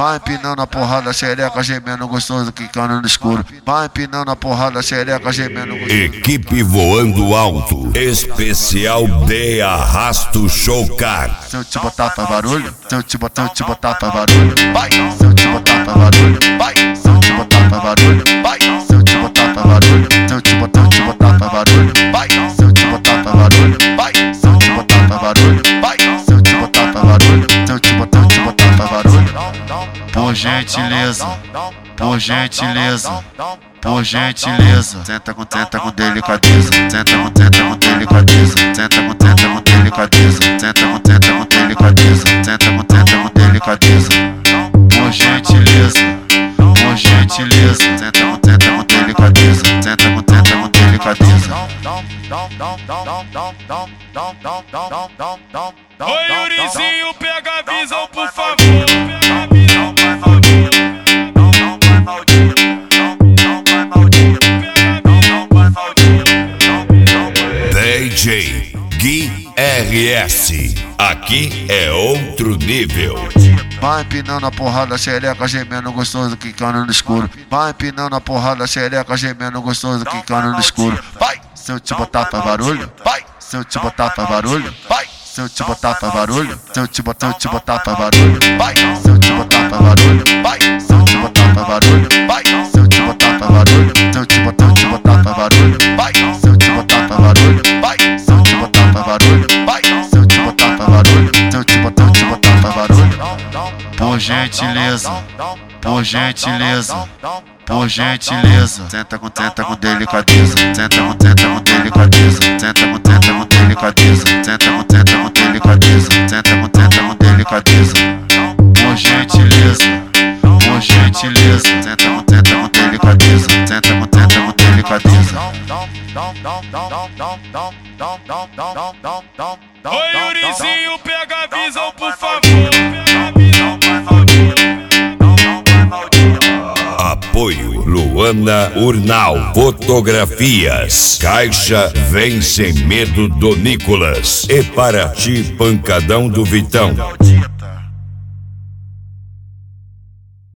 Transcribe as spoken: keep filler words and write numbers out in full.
Vai empinando a porrada, xereca gemendo gostoso, quicando no escuro. Vai empinando a porrada, xereca gemendo gostoso. Equipe voando alto, especial de arrasto chocar. Se eu te botar pra barulho, se eu te botar, eu te botar pra barulho, vai. Se eu te botar pra barulho, vai. Se eu te botar pra barulho, vai. Se eu te botar pra barulho, se eu te botar, eu te botar pra barulho, vai. Se eu te botar pra barulho, vai. Se eu te botar pra barulho, vai. Se eu te botar pra barulho, se eu te botar, eu te botar pra barulho. Por gentileza, por gentileza, por gentileza. Senta com, senta com delicadeza. Senta com, senta com delicadeza. Senta com, senta com delicadeza. Senta com, senta com delicadeza. Senta com, senta com delicadeza. Por gentileza, por gentileza. Senta com, senta com delicadeza. Senta com, senta com delicadeza. Oi, Yurizinho, pega a visão, por favor. D J Gui R S, aqui é outro nível. Vai empinando a porrada, xereca gemendo gostoso, quicando no escuro. Vai empinando a porrada, xereca gemendo gostoso, quicando no escuro. Vai! Se eu te botar pra barulho, vai! Se eu te botar pra barulho, vai! Se eu te botar pra barulho, se eu te botar, eu te botar pra barulho, vai! Se eu te botar pra barulho, vai! Se eu te botar pra barulho, vai! Se eu te botar pra barulho, se eu te botar, eu te botar pra barulho, vai! Se eu te botar pra barulho, vai! Se eu te botar pra barulho, vai! Se eu te botar pra barulho, se eu te botar, eu te botar pra barulho. Por gentileza, por gentileza, por gentileza. Senta com, senta com delicadeza. Senta com, senta com delicadeza. Senta com, senta com delicadeza. Senta com, senta com delicadeza. Senta com, senta com delicadeza. Por gentileza, por gentileza. Senta com, senta com delicadeza. Senta com, senta com delicadeza. Oi, Yurizinho, pega a visão, por favor. Apoio Luana Urnal Fotografias. Caixa Vem Sem Medo do Nicolas. E para ti, Pancadão do Vitão.